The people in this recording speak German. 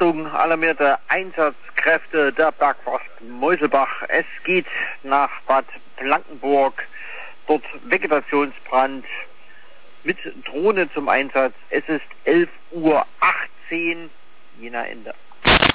Achtung, alarmierte Einsatzkräfte der Bergforst Meuselbach. Es geht nach Bad Blankenburg. Dort Vegetationsbrand mit Drohne zum Einsatz. Es ist 11:18 Uhr. Jena Ende.